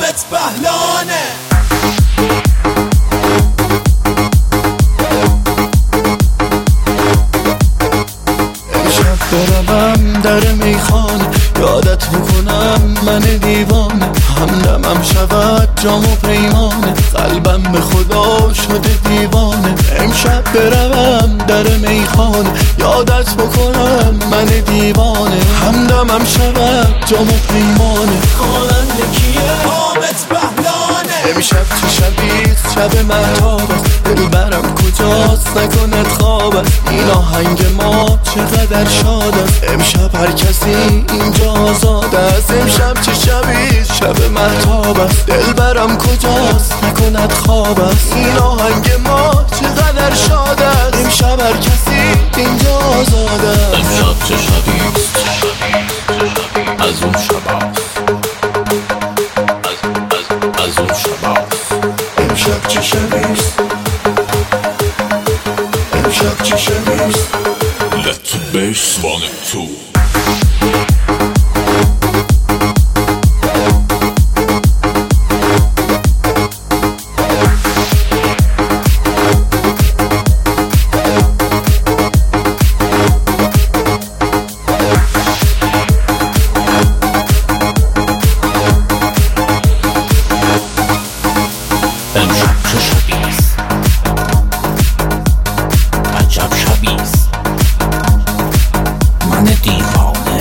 حامد بهلانه. امشب بروم در میخانه، یادت بکنم من دیوانه. همدمم شود جام و پیمانه، قلبم به خدا شده دیوانه. امشب بروم در میخانه، یادت بکنم من دیوانه. همدمم شود جام و پیمانه. خواننده کیه؟ حامد بهلانه. امشب چه شبیست؟ شب مهتاب است، دلبرم کجاست؟ نکند خواب است. این آهنگ ما چقدر شاد است. امشب هر کسی اینجا آزاد است. امشب چه شبیست؟ شب مهتاب است، دلبرم کجاست؟ نکند خواب است. این آهنگ ما چقدر شاد است. امشب هر کسی اینجا آزاد است. امشب چه شبیست؟ از اون شباست، از اون شباست. امشب چه شبیست؟ امشب چه شبیست؟ Let the bass run it too. امشب چه شبیست؟ عجب شبیست. من دیوانه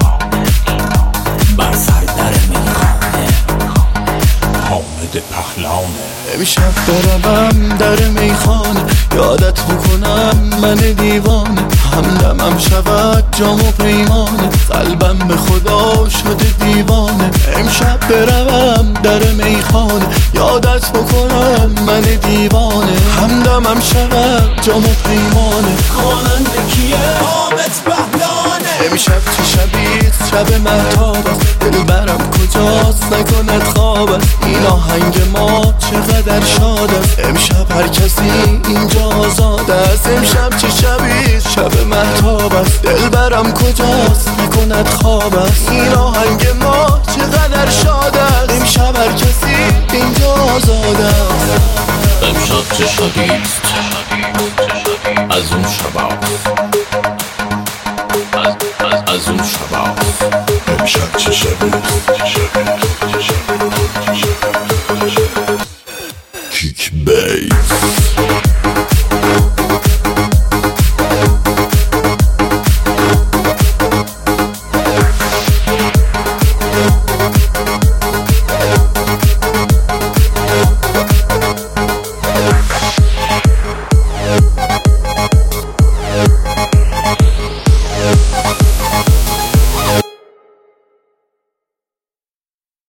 بر سر در میخانه، حامد پهلانه. امشب بروم در میخانه، یادت بکنم من دیوانه. همدمم شود جام و پیمانه، قلبم به خدا شده دیوانه. امشب بروم در میخانه، یادت بکنم من دیوانه. همدمم شود جام و پیمانه. خواننده کیه؟ حامد بهلانه. امشب چه شبیست؟ شب مهتاب است، دلبرم کجاست؟ نکند خواب است. این آهنگ ما چقدر شاد است. امشب هر کسی اینجا آزاد است. امشب چه شبیست؟ شب مهتاب است، دلبرم کجاست؟ نکند خواب است. این آهنگ ما چقدر شاد است. امشب هر کسی اینجا آزاد است. امشب چه شبیست؟